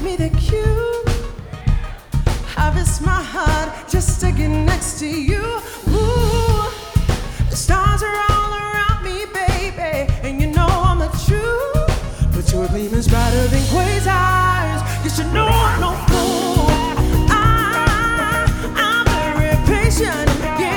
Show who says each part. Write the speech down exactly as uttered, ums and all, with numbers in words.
Speaker 1: me the cue. I risk my heart just to get next to you. Ooh, the stars are all around me, baby, and you know I'm the truth. But your gleam is brighter than quasars. You should know I'm no